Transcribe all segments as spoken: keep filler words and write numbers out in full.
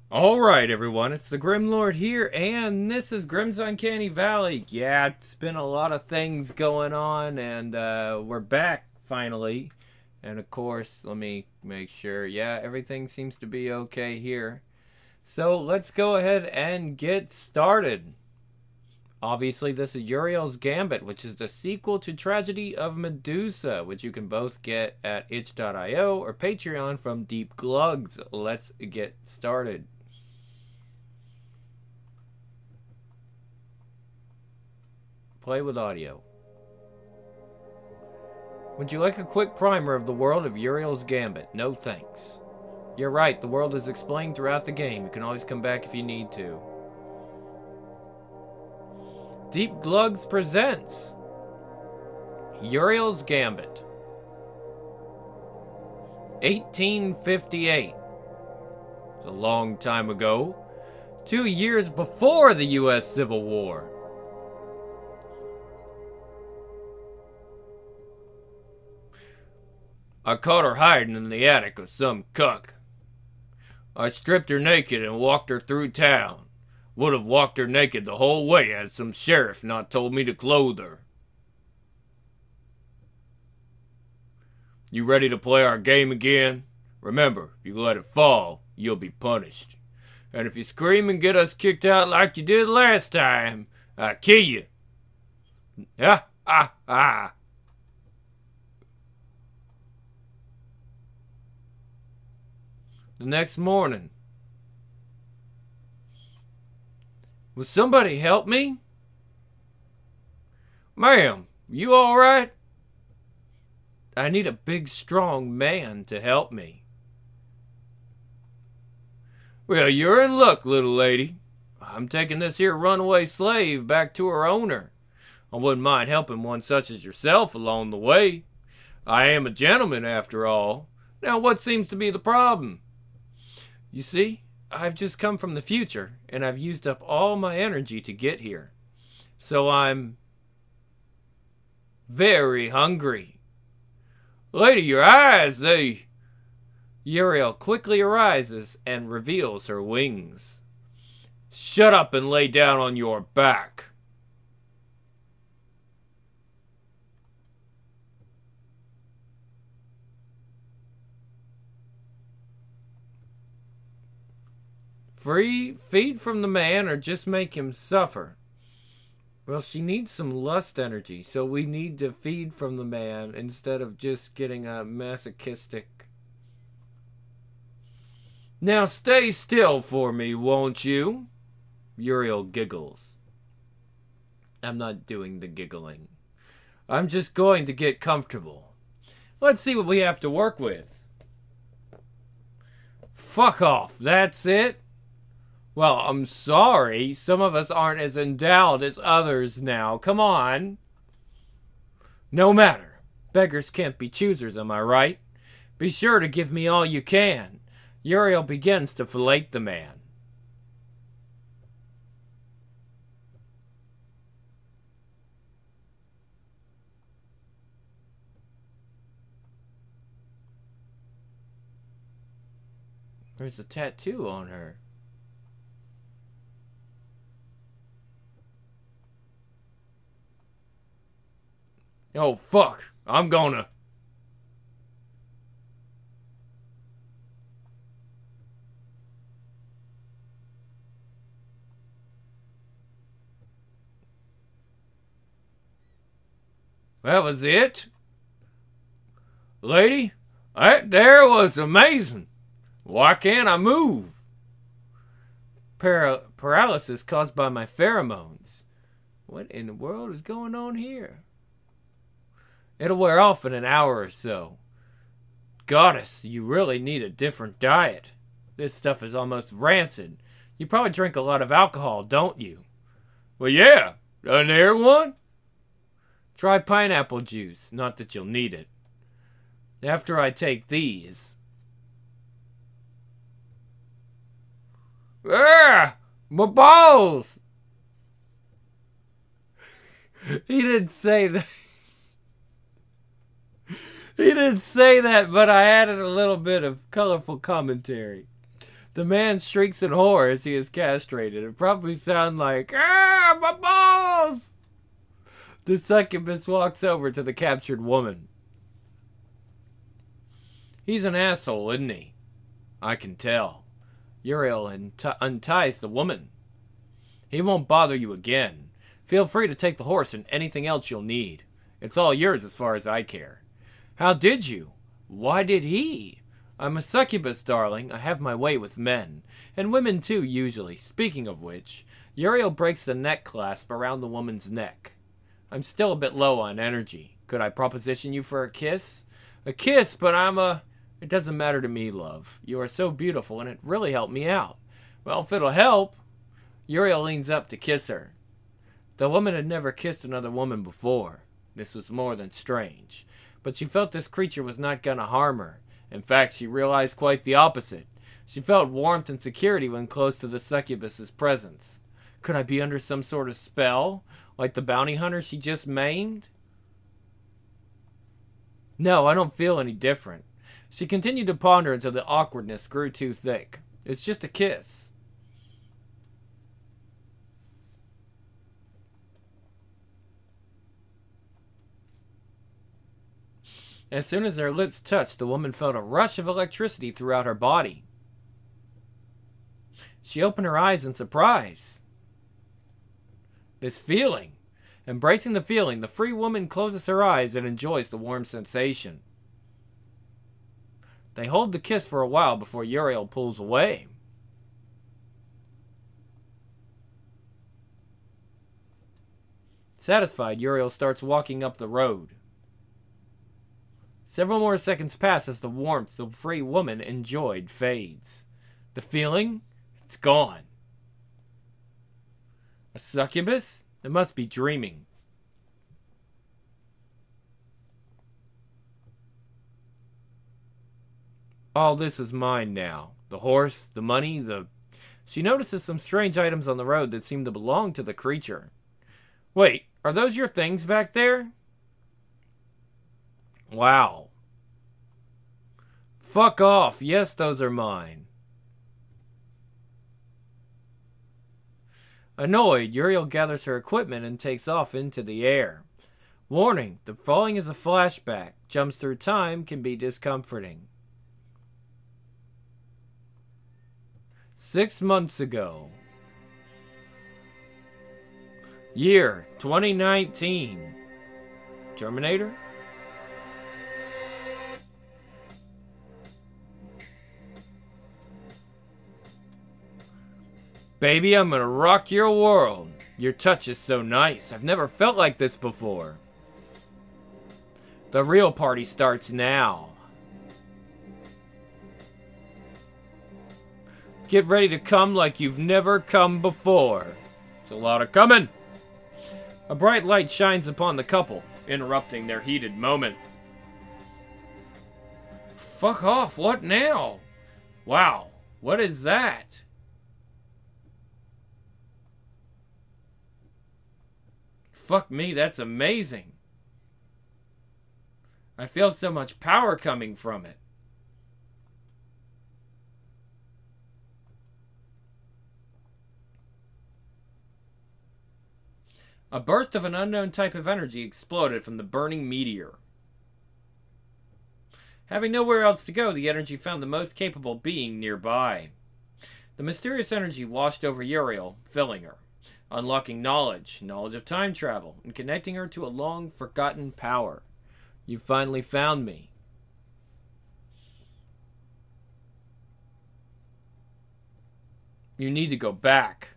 Alright, everyone, it's the Grim Lord here, and this is Grim's Uncanny Valley. Yeah, it's been a lot of things going on, and uh, we're back finally. And of course, let me make sure. Yeah, everything seems to be okay here. So let's go ahead and get started. Obviously, this is Uriel's Gambit, which is the sequel to Tragedy of Medusa, which you can both get at itch dot io or Patreon from Deep Glugs. Let's get started. Play with audio. Would you like a quick primer of the world of Uriel's Gambit? No thanks. You're right, the world is explained throughout the game. You can always come back if you need to. Deep Glugs presents Uriel's Gambit. eighteen fifty-eight. It's a long time ago. Two years before the U S Civil War. I caught her hiding in the attic of some cuck. I stripped her naked and walked her through town. Would have walked her naked the whole way had some sheriff not told me to clothe her. You ready to play our game again? Remember, if you let it fall, you'll be punished. And if you scream and get us kicked out like you did last time, I'll kill you. Ah, ah, ah. The next morning. Will somebody help me? Ma'am, you alright? I need a big, strong man to help me. Well, you're in luck, little lady. I'm taking this here runaway slave back to her owner. I wouldn't mind helping one such as yourself along the way. I am a gentleman, after all. Now, what seems to be the problem? You see, I've just come from the future, and I've used up all my energy to get here. So I'm very hungry. Lady, your eyes, they... Uriel quickly arises and reveals her wings. Shut up and lay down on your back. Free, feed from the man, or just make him suffer. Well, she needs some lust energy, so we need to feed from the man instead of just getting a masochistic. Now stay still for me, won't you? Uriel giggles. I'm not doing the giggling. I'm just going to get comfortable. Let's see what we have to work with. Fuck off, that's it? Well, I'm sorry. Some of us aren't as endowed as others now. Come on. No matter. Beggars can't be choosers, am I right? Be sure to give me all you can. Uriel begins to fillet the man. There's a tattoo on her. Oh, fuck. I'm gonna. That was it? Lady, that there was amazing. Why can't I move? Para- paralysis caused by my pheromones. What in the world is going on here? It'll wear off in an hour or so. Goddess, you really need a different diet. This stuff is almost rancid. You probably drink a lot of alcohol, don't you? Well, yeah. Doesn't there one? Try pineapple juice. Not that you'll need it. After I take these. Ah! My balls! He didn't say that. He didn't say that, but I added a little bit of colorful commentary. The man shrieks in horror as he is castrated. It probably sounds like, ah, my balls! The succubus walks over to the captured woman. He's an asshole, isn't he? I can tell. Uriel unt- unties the woman. He won't bother you again. Feel free to take the horse and anything else you'll need. It's all yours as far as I care. How did you? Why did he? I'm a succubus, darling. I have my way with men. And women too, usually. Speaking of which, Uriel breaks the neck clasp around the woman's neck. I'm still a bit low on energy. Could I proposition you for a kiss? A kiss, but I'm a... It doesn't matter to me, love. You are so beautiful, and it really helped me out. Well, if it'll help... Uriel leans up to kiss her. The woman had never kissed another woman before. This was more than strange. But she felt this creature was not going to harm her. In fact, she realized quite the opposite. She felt warmth and security when close to the succubus's presence. Could I be under some sort of spell? Like the bounty hunter she just maimed? No, I don't feel any different. She continued to ponder until the awkwardness grew too thick. It's just a kiss. As soon as their lips touched, the woman felt a rush of electricity throughout her body. She opened her eyes in surprise. This feeling. Embracing the feeling, the free woman closes her eyes and enjoys the warm sensation. They hold the kiss for a while before Uriel pulls away. Satisfied, Uriel starts walking up the road. Several more seconds pass as the warmth the free woman enjoyed fades. The feeling? It's gone. A succubus? It must be dreaming. All this is mine now. The horse, the money, the... She notices some strange items on the road that seem to belong to the creature. Wait, are those your things back there? Wow. Fuck off. Yes, those are mine. Annoyed, Uriel gathers her equipment and takes off into the air. Warning, the falling is a flashback. Jumps through time can be discomforting. Six months ago. Year, twenty nineteen. Terminator? Baby, I'm gonna rock your world. Your touch is so nice. I've never felt like this before. The real party starts now. Get ready to come like you've never come before. It's a lot of coming. A bright light shines upon the couple, interrupting their heated moment. Fuck off, what now? Wow, what is that? Fuck me, that's amazing. I feel so much power coming from it. A burst of an unknown type of energy exploded from the burning meteor. Having nowhere else to go, the energy found the most capable being nearby. The mysterious energy washed over Uriel, filling her, unlocking knowledge, knowledge of time travel, and connecting her to a long-forgotten power. You finally found me. You need to go back.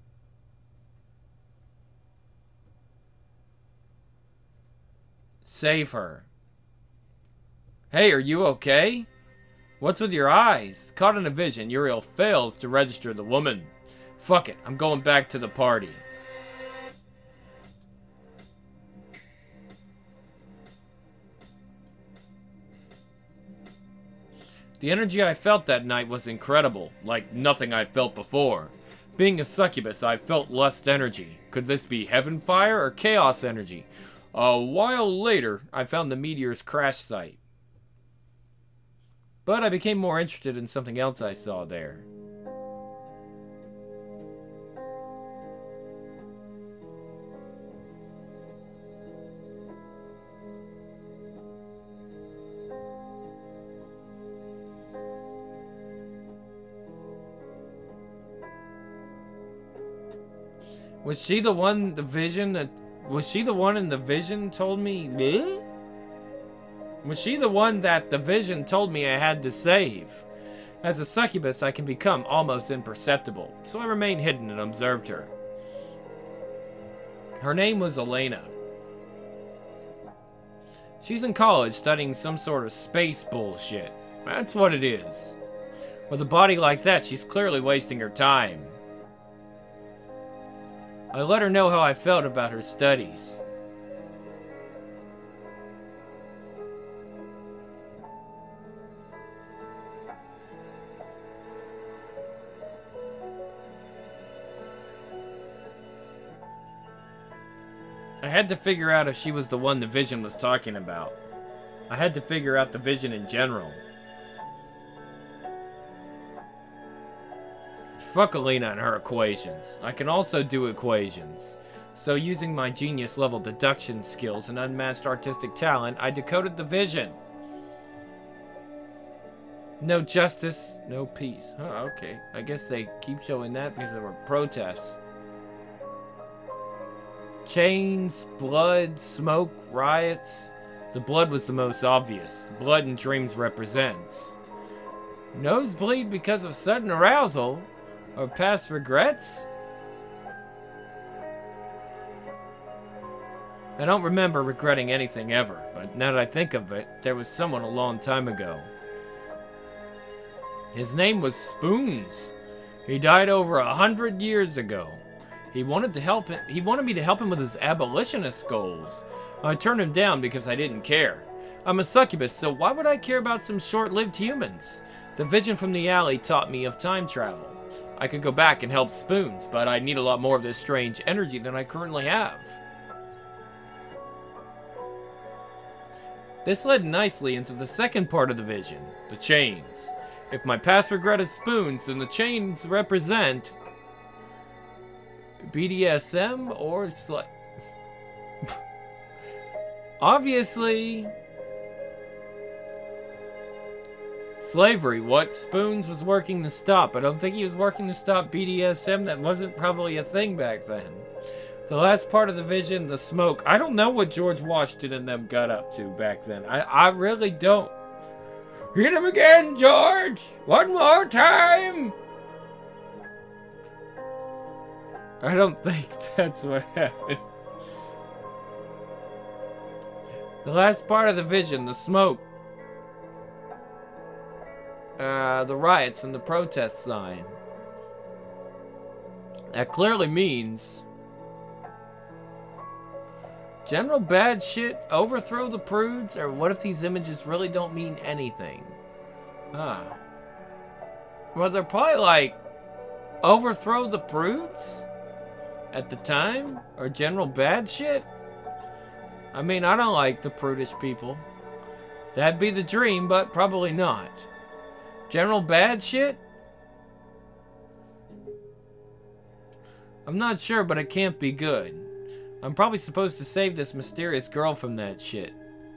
Save her. Hey, are you okay? What's with your eyes? Caught in a vision, Uriel fails to register the woman. Fuck it, I'm going back to the party. The energy I felt that night was incredible, like nothing I'd felt before. Being a succubus, I felt lust energy. Could this be heaven fire or chaos energy? A while later, I found the meteor's crash site. But I became more interested in something else I saw there. Was she the one the vision that... Was she the one in the vision told me... Bleh? Was she the one that the vision told me I had to save? As a succubus, I can become almost imperceptible, so I remained hidden and observed her. Her name was Elena. She's in college studying some sort of space bullshit. That's what it is. With a body like that, she's clearly wasting her time. I let her know how I felt about her studies. I had to figure out if she was the one the vision was talking about. I had to figure out the vision in general. Fuck Elena and her equations. I can also do equations. So using my genius level deduction skills and unmatched artistic talent, I decoded the vision. No justice, no peace. Oh, okay. I guess they keep showing that because there were protests. Chains, blood, smoke, riots. The blood was the most obvious. Blood in dreams represents. Nosebleed because of sudden arousal? Or past regrets? I don't remember regretting anything ever, but now that I think of it, there was someone a long time ago. His name was Spoons. He died over a hundred years ago. He wanted to help him. He wanted me to help him with his abolitionist goals. I turned him down because I didn't care. I'm a succubus, so why would I care about some short-lived humans? The vision from the alley taught me of time travel. I could go back and help Spoons, but I'd need a lot more of this strange energy than I currently have. This led nicely into the second part of the vision, the chains. If my past regret is Spoons, then the chains represent B D S M or sli- Obviously, slavery. What Spoons was working to stop. I don't think he was working to stop B D S M. That wasn't probably a thing back then. The last part of the vision, the smoke. I don't know what George Washington and them got up to back then. I, I really don't. Hit him again, George! One more time! I don't think that's what happened. The last part of the vision, the smoke. Uh, the riots and the protest sign. That clearly means general bad shit, overthrow the prudes, or what if these images really don't mean anything? Huh. Well, they're probably like, overthrow the prudes? At the time? Or general bad shit? I mean, I don't like the prudish people. That'd be the dream, but probably not. General bad shit? I'm not sure, but it can't be good. I'm probably supposed to save this mysterious girl from that shit.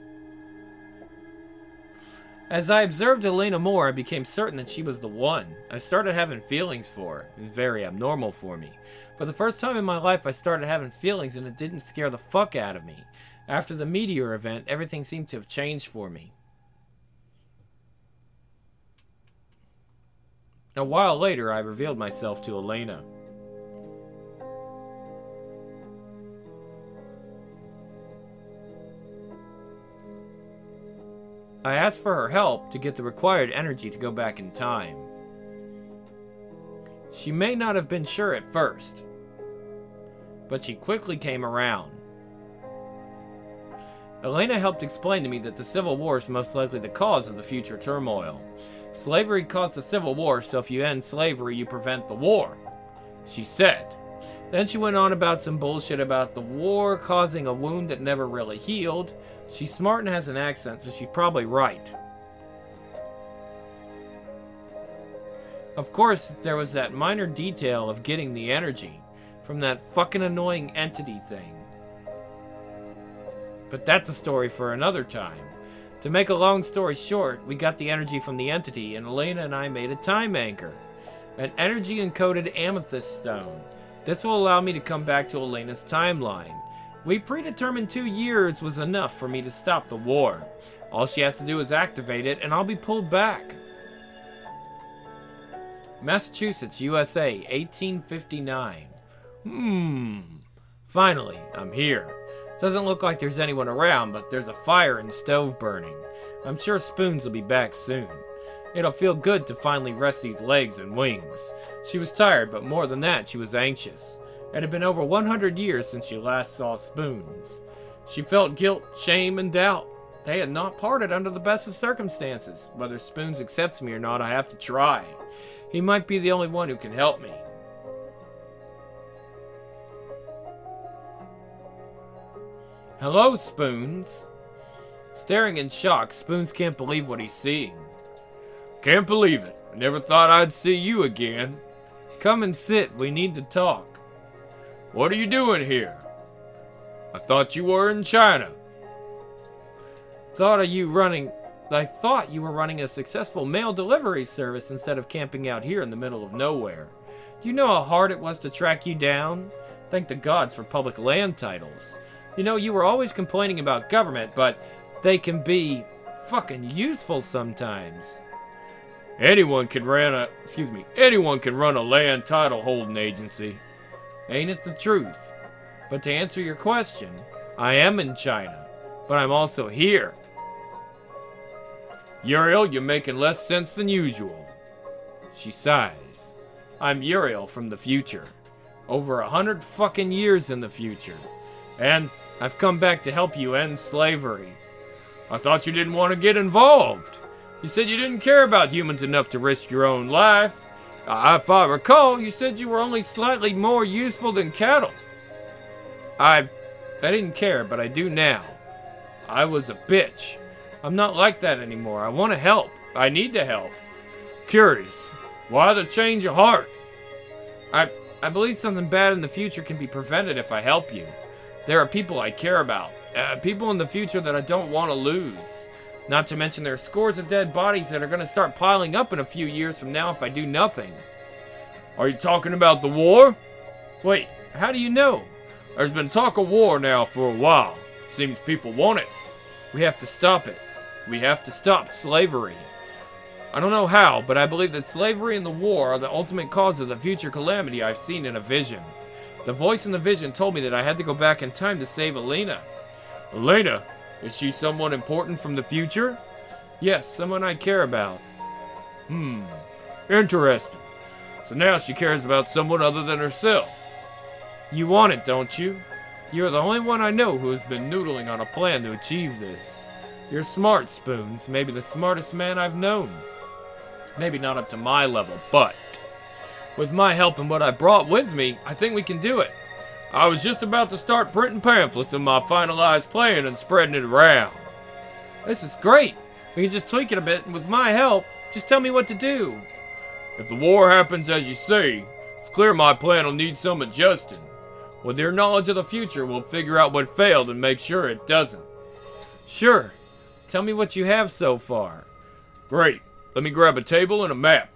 As I observed Elena more, I became certain that she was the one. I started having feelings for her. It was very abnormal for me. For the first time in my life, I started having feelings and it didn't scare the fuck out of me. After the meteor event, everything seemed to have changed for me. A while later, I revealed myself to Elena. I asked for her help to get the required energy to go back in time. She may not have been sure at first, but she quickly came around. Elena helped explain to me that the Civil War is most likely the cause of the future turmoil. Slavery caused the Civil War, so if you end slavery, you prevent the war, she said. Then she went on about some bullshit about the war causing a wound that never really healed. She's smart and has an accent, so she's probably right. Of course, there was that minor detail of getting the energy from that fucking annoying entity thing. But that's a story for another time. To make a long story short, we got the energy from the entity, and Elena and I made a time anchor. An energy-encoded amethyst stone. This will allow me to come back to Elena's timeline. We predetermined two years was enough for me to stop the war. All she has to do is activate it, and I'll be pulled back. Massachusetts, U S A, eighteen fifty-nine. Hmm. Finally, I'm here. Doesn't look like there's anyone around, but there's a fire and stove burning. I'm sure Spoons will be back soon. It'll feel good to finally rest these legs and wings. She was tired, but more than that, she was anxious. It had been over one hundred years since she last saw Spoons. She felt guilt, shame, and doubt. They had not parted under the best of circumstances. Whether Spoons accepts me or not, I have to try. He might be the only one who can help me. Hello, Spoons. Staring in shock, Spoons can't believe what he's seeing. Can't believe it. I never thought I'd see you again. Come and sit. We need to talk. What are you doing here? I thought you were in China. Thought of you running... I thought you were running a successful mail delivery service instead of camping out here in the middle of nowhere. Do you know how hard it was to track you down? Thank the gods for public land titles. You know, you were always complaining about government, but they can be fucking useful sometimes. Anyone can run a... Excuse me. Anyone can run a land title holding agency. Ain't it the truth? But to answer your question, I am in China, but I'm also here. Uriel, you're making less sense than usual. She sighs. I'm Uriel from the future. Over a hundred fucking years in the future. And I've come back to help you end slavery. I thought you didn't want to get involved. You said you didn't care about humans enough to risk your own life. Uh, if I recall, you said you were only slightly more useful than cattle. I... I didn't care, but I do now. I was a bitch. I'm not like that anymore. I want to help. I need to help. Curious. Why the change of heart? I... I believe something bad in the future can be prevented if I help you. There are people I care about. Uh, people in the future that I don't want to lose. Not to mention there are scores of dead bodies that are going to start piling up in a few years from now if I do nothing. Are you talking about the war? Wait, how do you know? There's been talk of war now for a while. It seems people want it. We have to stop it. We have to stop slavery. I don't know how, but I believe that slavery and the war are the ultimate cause of the future calamity I've seen in a vision. The voice in the vision told me that I had to go back in time to save Elena. Elena? Is she someone important from the future? Yes, someone I care about. Hmm, interesting. So now she cares about someone other than herself. You want it, don't you? You're the only one I know who has been noodling on a plan to achieve this. You're smart, Spoons. Maybe the smartest man I've known. Maybe not up to my level, but with my help and what I brought with me, I think we can do it. I was just about to start printing pamphlets of my finalized plan and spreading it around. This is great. We can just tweak it a bit, and with my help, just tell me what to do. If the war happens as you say, it's clear my plan will need some adjusting. With your knowledge of the future, we'll figure out what failed and make sure it doesn't. Sure. Tell me what you have so far. Great. Let me grab a table and a map.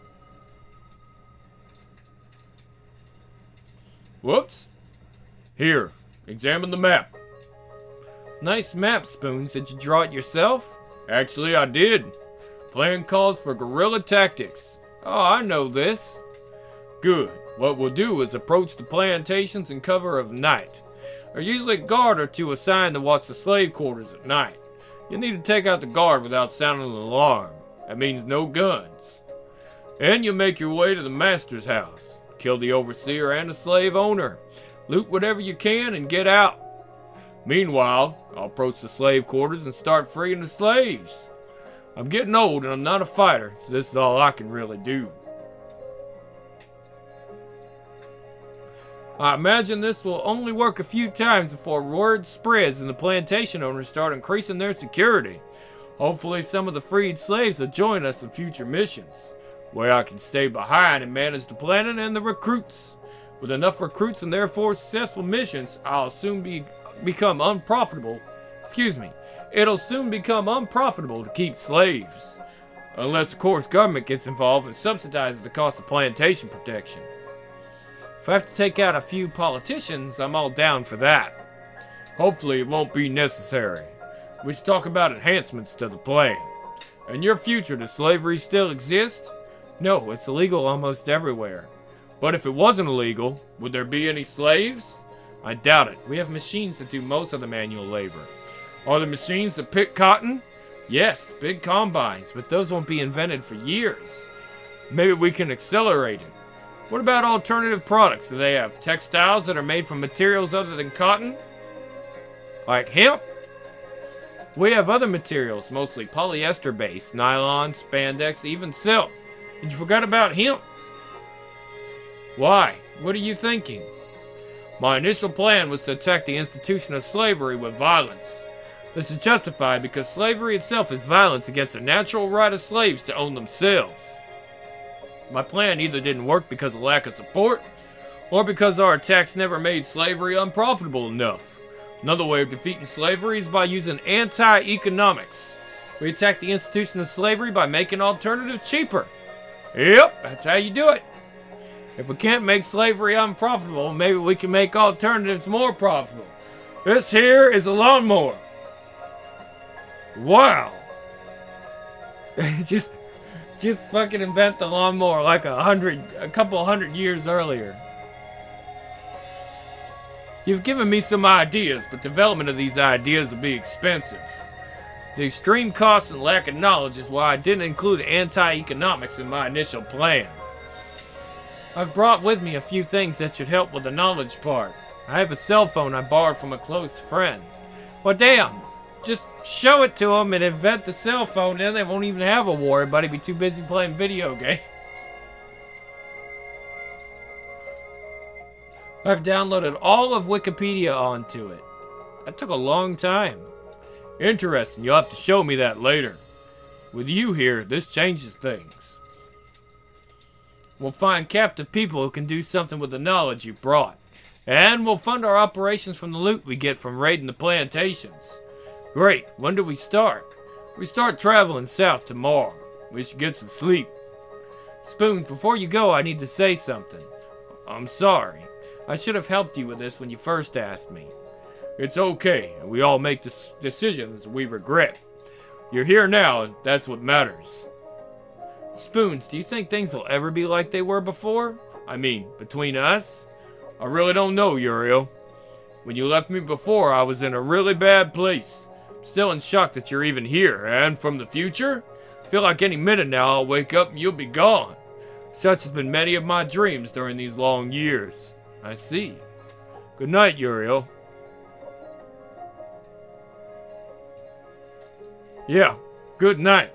Whoops. Here, examine the map. Nice map, Spoons. Did you draw it yourself? Actually, I did. Plan calls for guerrilla tactics. Oh, I know this. Good. What we'll do is approach the plantations in cover of night. There's usually a guard or two assigned to watch the slave quarters at night. You'll need to take out the guard without sounding an alarm. That means no guns. And you'll make your way to the master's house. Kill the overseer and the slave owner. Loot whatever you can and get out. Meanwhile, I'll approach the slave quarters and start freeing the slaves. I'm getting old and I'm not a fighter, so this is all I can really do. I imagine this will only work a few times before word spreads and the plantation owners start increasing their security. Hopefully some of the freed slaves will join us in future missions, where I can stay behind and manage the planning and the recruits. With enough recruits and therefore successful missions, I'll soon be become unprofitable. Excuse me. It'll soon become unprofitable to keep slaves. Unless, of course, government gets involved and subsidizes the cost of plantation protection. If I have to take out a few politicians, I'm all down for that. Hopefully it won't be necessary. We should talk about enhancements to the plan. In your future, does slavery still exist? No, it's illegal almost everywhere. But if it wasn't illegal, would there be any slaves? I doubt it. We have machines that do most of the manual labor. Are there machines that pick cotton? Yes, big combines, but those won't be invented for years. Maybe we can accelerate it. What about alternative products? Do they have textiles that are made from materials other than cotton? Like hemp? We have other materials, mostly polyester-based, nylon, spandex, even silk. And you forgot about hemp? Why? What are you thinking? My initial plan was to attack the institution of slavery with violence. This is justified because slavery itself is violence against the natural right of slaves to own themselves. My plan either didn't work because of lack of support, or because our attacks never made slavery unprofitable enough. Another way of defeating slavery is by using anti-economics. We attack the institution of slavery by making alternatives cheaper. Yep, that's how you do it. If we can't make slavery unprofitable, maybe we can make alternatives more profitable. This here is a lawnmower. Wow. just, just fucking invent the lawnmower like a hundred, a couple hundred years earlier. You've given me some ideas, but development of these ideas will be expensive. The extreme cost and lack of knowledge is why I didn't include anti-economics in my initial plan. I've brought with me a few things that should help with the knowledge part. I have a cell phone I borrowed from a close friend. Well, damn. Just show it to them and invent the cell phone, then they won't even have a war. Everybody be too busy playing video games. I've downloaded all of Wikipedia onto it. That took a long time. Interesting, you'll have to show me that later. With you here, this changes things. We'll find captive people who can do something with the knowledge you brought. And we'll fund our operations from the loot we get from raiding the plantations. Great, when do we start? We start traveling south tomorrow. We should get some sleep. Spoon, before you go, I need to say something. I'm sorry. I should have helped you with this when you first asked me. It's okay, and we all make des- decisions we regret. You're here now, and that's what matters. Spoons, do you think things will ever be like they were before? I mean, between us? I really don't know, Uriel. When you left me before, I was in a really bad place. I'm still in shock that you're even here, and from the future? I feel like any minute now I'll wake up and you'll be gone. Such has been many of my dreams during these long years. I see. Good night, Uriel. Yeah, good night.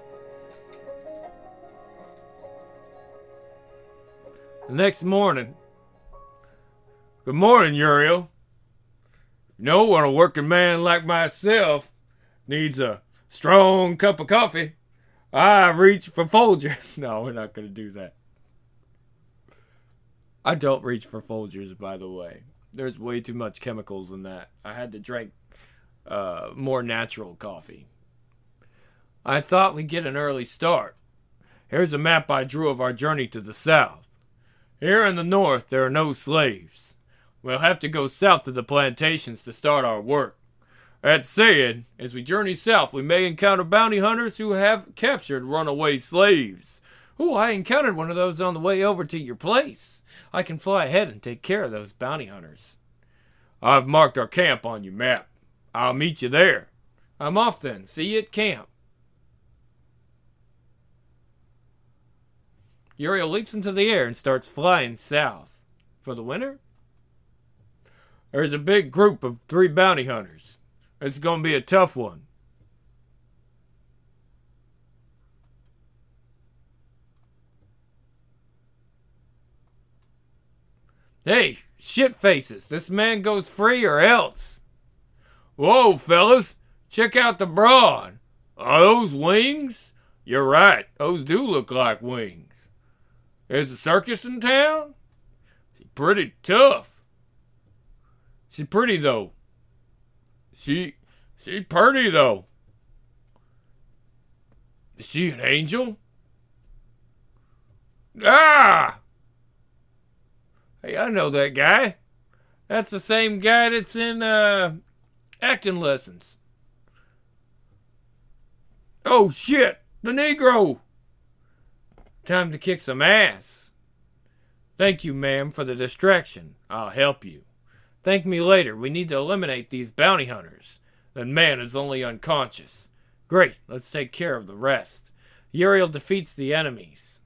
The next morning. Good morning, Uriel. You know, when a working man like myself needs a strong cup of coffee, I reach for Folgers. No, we're not going to do that. I don't reach for Folgers, by the way. There's way too much chemicals in that. I had to drink uh, more natural coffee. I thought we'd get an early start. Here's a map I drew of our journey to the south. Here in the north, there are no slaves. We'll have to go south to the plantations to start our work. That said, as we journey south, we may encounter bounty hunters who have captured runaway slaves. Oh, I encountered one of those on the way over to your place. I can fly ahead and take care of those bounty hunters. I've marked our camp on your map. I'll meet you there. I'm off then. See you at camp. Uriel leaps into the air and starts flying south. For the winter? There's a big group of three bounty hunters. It's going to be a tough one. Hey, shit faces, this man goes free or else. Whoa, fellas, check out the broad. Are those wings? You're right, those do look like wings. There's a circus in town? She's pretty tough. She's pretty, though. She, she's pretty, though. Is she an angel? Ah! Hey, I know that guy. That's the same guy that's in uh, acting lessons. Oh shit, the Negro! Time to kick some ass. Thank you, ma'am, for the distraction. I'll help you. Thank me later. We need to eliminate these bounty hunters. That man is only unconscious. Great, let's take care of the rest. Uriel defeats the enemies.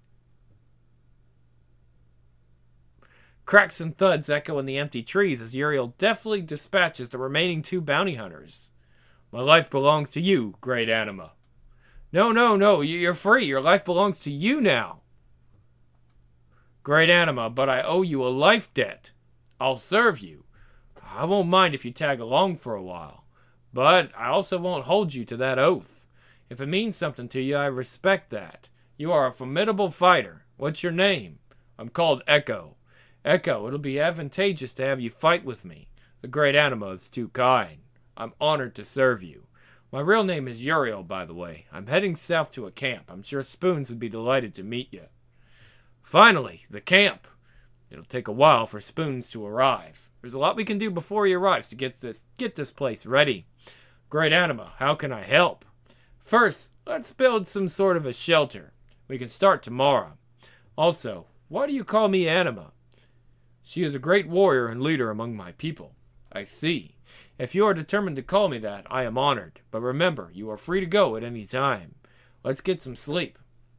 Cracks and thuds echo in the empty trees as Uriel deftly dispatches the remaining two bounty hunters. My life belongs to you, great Anima. No, no, no, you're free. Your life belongs to you now. Great Anima, but I owe you a life debt. I'll serve you. I won't mind if you tag along for a while, but I also won't hold you to that oath. If it means something to you, I respect that. You are a formidable fighter. What's your name? I'm called Echo. Echo, it'll be advantageous to have you fight with me. The great Anima is too kind. I'm honored to serve you. My real name is Uriel, by the way. I'm heading south to a camp. I'm sure Spoons would be delighted to meet you. Finally, the camp. It'll take a while for Spoons to arrive. There's a lot we can do before he arrives to get this get this place ready. Great Anima, how can I help? First, let's build some sort of a shelter. We can start tomorrow. Also, why do you call me Anima? She is a great warrior and leader among my people. I see. If you are determined to call me that, I am honored. But remember, you are free to go at any time. Let's get some sleep.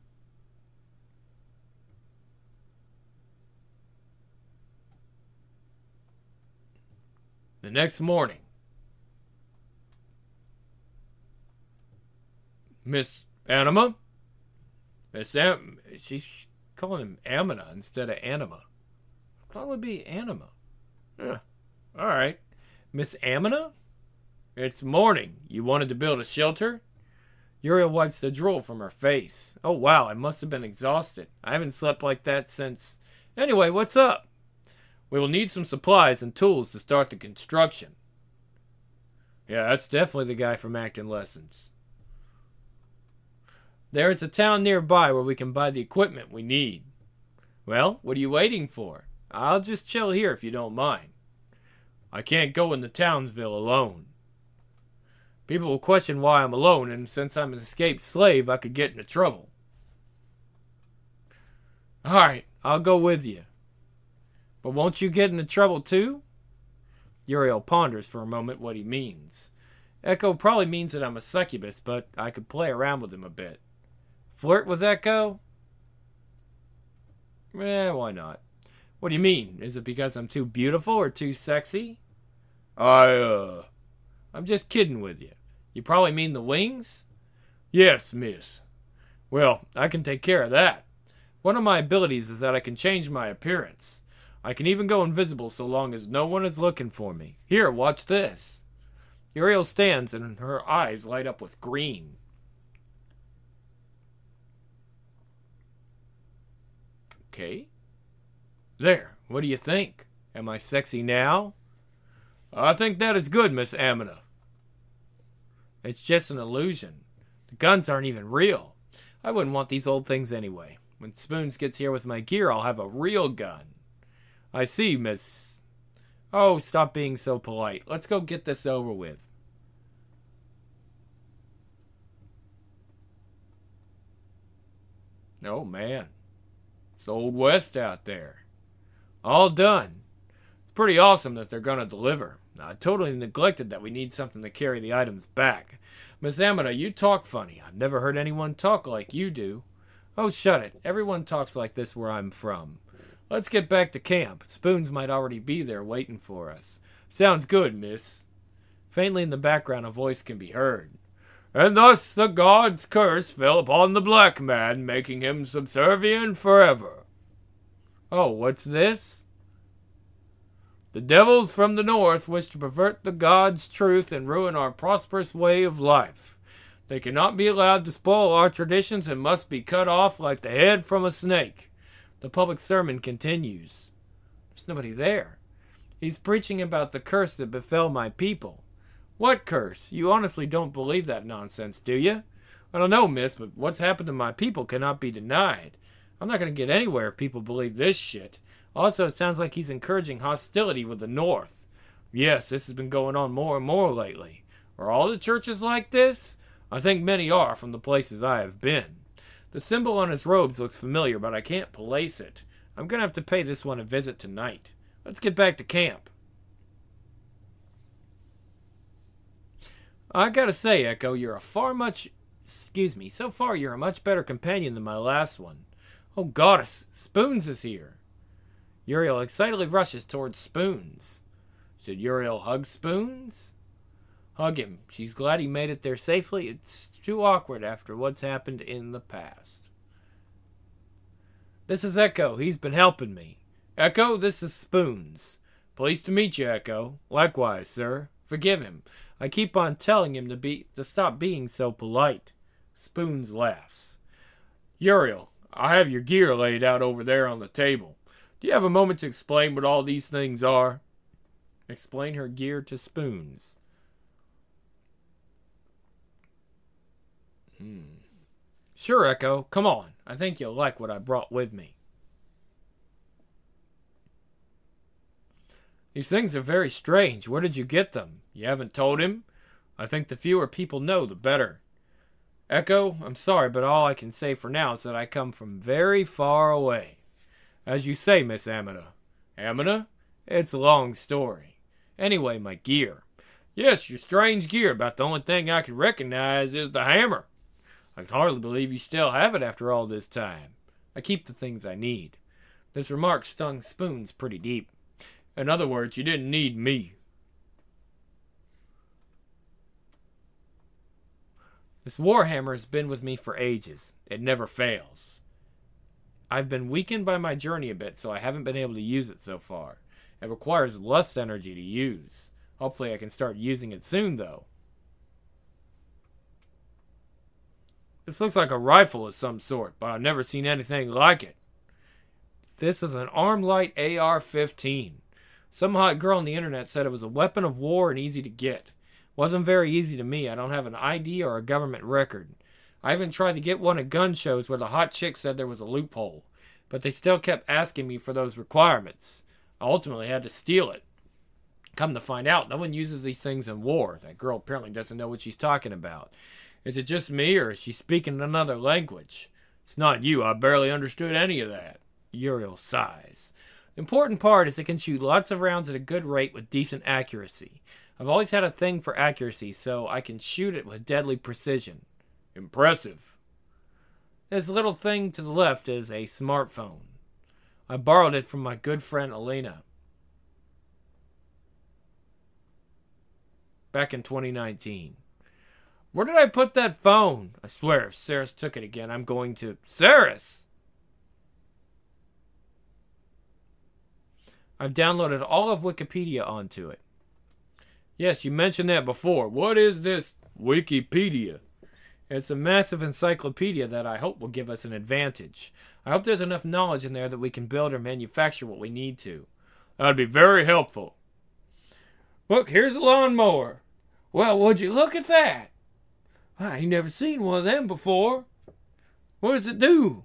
The next morning. Miss Anima? Miss Am... She's calling him Amina instead of Anima. I thought it would be Anima. Yeah. All right. Miss Amina? It's morning. You wanted to build a shelter? Uriel wipes the drool from her face. Oh, wow. I must have been exhausted. I haven't slept like that since... Anyway, what's up? We will need some supplies and tools to start the construction. Yeah, that's definitely the guy from acting lessons. There is a town nearby where we can buy the equipment we need. Well, what are you waiting for? I'll just chill here if you don't mind. I can't go into Townsville alone. People will question why I'm alone, and since I'm an escaped slave, I could get into trouble. Alright, I'll go with you. But won't you get into trouble too? Uriel ponders for a moment what he means. Echo probably means that I'm a succubus, but I could play around with him a bit. Flirt with Echo? Eh, why not? What do you mean? Is it because I'm too beautiful or too sexy? I, uh... I'm just kidding with you. You probably mean the wings? Yes, miss. Well, I can take care of that. One of my abilities is that I can change my appearance. I can even go invisible so long as no one is looking for me. Here, watch this. Uriel stands and her eyes light up with green. Okay. There, what do you think? Am I sexy now? I think that is good, Miss Amina. It's just an illusion. The guns aren't even real. I wouldn't want these old things anyway. When Spoons gets here with my gear, I'll have a real gun. I see, Miss... Oh, stop being so polite. Let's go get this over with. Oh, man. It's the Old West out there. All done. It's pretty awesome that they're going to deliver. I totally neglected that we need something to carry the items back. Miss Amina, you talk funny. I've never heard anyone talk like you do. Oh, shut it. Everyone talks like this where I'm from. Let's get back to camp. Spoons might already be there waiting for us. Sounds good, miss. Faintly in the background, a voice can be heard. And thus the god's curse fell upon the black man, making him subservient forever. Oh, what's this? The devils from the north wish to pervert the god's truth and ruin our prosperous way of life. They cannot be allowed to spoil our traditions and must be cut off like the head from a snake. The public sermon continues. There's nobody there. He's preaching about the curse that befell my people. What curse? You honestly don't believe that nonsense, do you? I don't know, miss, but what's happened to my people cannot be denied. I'm not going to get anywhere if people believe this shit. Also, it sounds like he's encouraging hostility with the North. Yes, this has been going on more and more lately. Are all the churches like this? I think many are from the places I have been. The symbol on his robes looks familiar, but I can't place it. I'm going to have to pay this one a visit tonight. Let's get back to camp. I gotta say, Echo, you're a far much... Excuse me, so far you're a much better companion than my last one. Oh, goddess, Spoons is here. Uriel excitedly rushes towards Spoons. Should Uriel hug Spoons? Hug him. She's glad he made it there safely. It's too awkward after what's happened in the past. This is Echo. He's been helping me. Echo, this is Spoons. Pleased to meet you, Echo. Likewise, sir. Forgive him. I keep on telling him to be to stop being so polite. Spoons laughs. Uriel, I have your gear laid out over there on the table. Do you have a moment to explain what all these things are? Explain her gear to Spoons. Hmm. Sure, Echo. Come on. I think you'll like what I brought with me. These things are very strange. Where did you get them? You haven't told him? I think the fewer people know, the better. Echo, I'm sorry, but all I can say for now is that I come from very far away. As you say, Miss Amina. Amina? It's a long story. Anyway, my gear. Yes, your strange gear. About the only thing I can recognize is the hammer. I can hardly believe you still have it after all this time. I keep the things I need. This remark stung Spoons pretty deep. In other words, you didn't need me. This warhammer has been with me for ages. It never fails. I've been weakened by my journey a bit, so I haven't been able to use it so far. It requires less energy to use. Hopefully I can start using it soon, though. This looks like a rifle of some sort, but I've never seen anything like it. This is an Armlight A R fifteen. Some hot girl on the internet said it was a weapon of war and easy to get. Wasn't very easy to me. I don't have an I D or a government record. I even tried to get one at gun shows where the hot chick said there was a loophole, but they still kept asking me for those requirements. I ultimately had to steal it. Come to find out, no one uses these things in war. That girl apparently doesn't know what she's talking about. Is it just me, or is she speaking another language? It's not you. I barely understood any of that. Uriel sighs. The important part is it can shoot lots of rounds at a good rate with decent accuracy. I've always had a thing for accuracy, so I can shoot it with deadly precision. Impressive. This little thing to the left is a smartphone. I borrowed it from my good friend Elena back in twenty nineteen. Where did I put that phone? I swear, if Saris took it again, I'm going to... Saris! I've downloaded all of Wikipedia onto it. Yes, you mentioned that before. What is this Wikipedia? It's a massive encyclopedia that I hope will give us an advantage. I hope there's enough knowledge in there that we can build or manufacture what we need to. That'd be very helpful. Look, here's a lawnmower. Well, would you look at that? I ain't never seen one of them before. What does it do?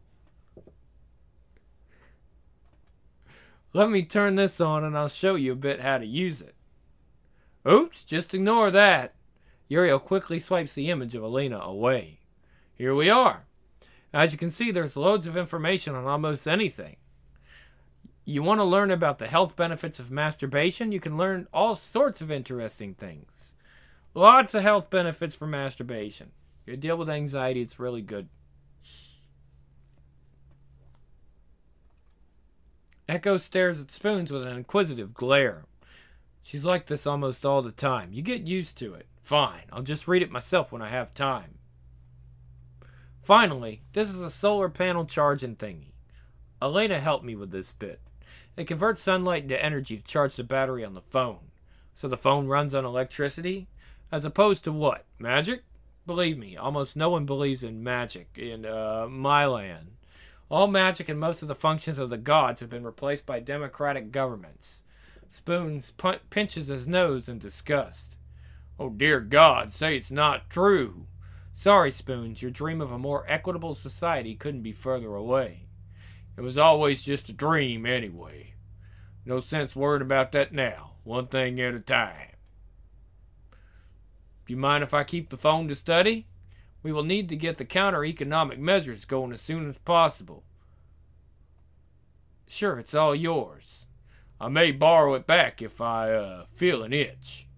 Let me turn this on and I'll show you a bit how to use it. Oops, just ignore that. Uriel quickly swipes the image of Elena away. Here we are. As you can see, there's loads of information on almost anything. You want to learn about the health benefits of masturbation? You can learn all sorts of interesting things. Lots of health benefits for masturbation. You deal with anxiety, it's really good. Echo stares at Spoons with an inquisitive glare. She's like this almost all the time. You get used to it. Fine, I'll just read it myself when I have time. Finally, this is a solar panel charging thingy. Elena helped me with this bit. It converts sunlight into energy to charge the battery on the phone. So the phone runs on electricity? As opposed to what? Magic? Believe me, almost no one believes in magic in uh, my land. All magic and most of the functions of the gods have been replaced by democratic governments. Spoons p- pinches his nose in disgust. Oh dear God, say it's not true. Sorry, Spoons, your dream of a more equitable society couldn't be further away. It was always just a dream anyway. No sense worrying about that now. One thing at a time. Do you mind if I keep the phone to study? We will need to get the counter-economic measures going as soon as possible. Sure, it's all yours. I may borrow it back if I uh, feel an itch.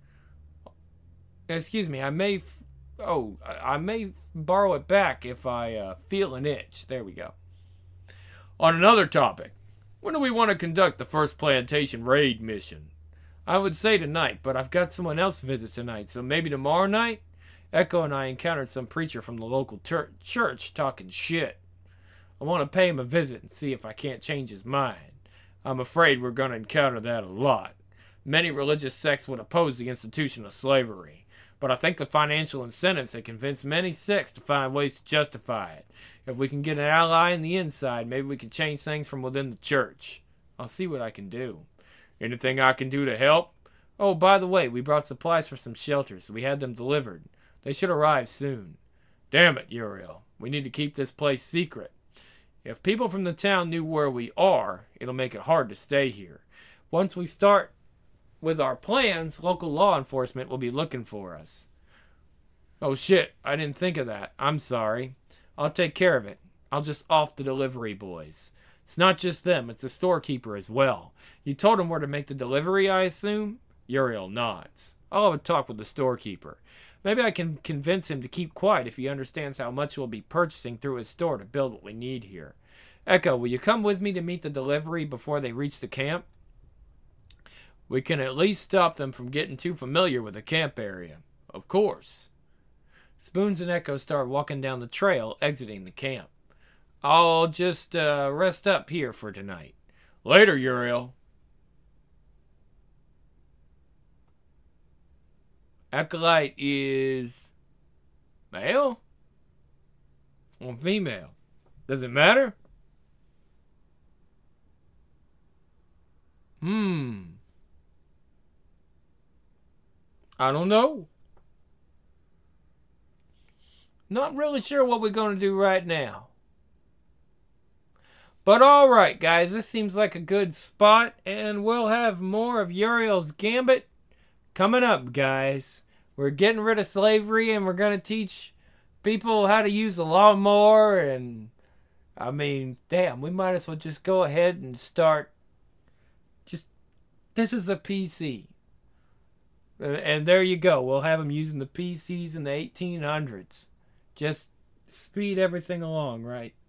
Excuse me, I may... F- oh, I may borrow it back if I uh, feel an itch. There we go. On another topic, when do we want to conduct the first plantation raid mission? I would say tonight, but I've got someone else to visit tonight, so maybe tomorrow night? Echo and I encountered some preacher from the local ter- church talking shit. I want to pay him a visit and see if I can't change his mind. I'm afraid we're going to encounter that a lot. Many religious sects would oppose the institution of slavery, but I think the financial incentives have convinced many sects to find ways to justify it. If we can get an ally on the inside, maybe we can change things from within the church. I'll see what I can do. Anything I can do to help? Oh, by the way, we brought supplies for some shelters. We had them delivered. They should arrive soon. Damn it, Uriel. We need to keep this place secret. If people from the town knew where we are, it'll make it hard to stay here. Once we start with our plans, local law enforcement will be looking for us. Oh shit, I didn't think of that. I'm sorry. I'll take care of it. I'll just off the delivery boys. It's not just them, it's the storekeeper as well. You told him where to make the delivery, I assume? Uriel nods. I'll have a talk with the storekeeper. Maybe I can convince him to keep quiet if he understands how much we'll be purchasing through his store to build what we need here. Echo, will you come with me to meet the delivery before they reach the camp? We can at least stop them from getting too familiar with the camp area. Of course. Spoons and Echo start walking down the trail, exiting the camp. I'll just uh, rest up here for tonight. Later, Uriel. Acolyte is male or female? Does it matter? Hmm. I don't know. Not really sure what we're going to do right now. But alright, guys, this seems like a good spot, and we'll have more of Uriel's Gambit coming up, guys. We're getting rid of slavery, and we're going to teach people how to use a lawnmower, and, I mean, damn, we might as well just go ahead and start. Just, this is a P C. And there you go. We'll have them using the P Cs in the eighteen hundreds. Just speed everything along, right?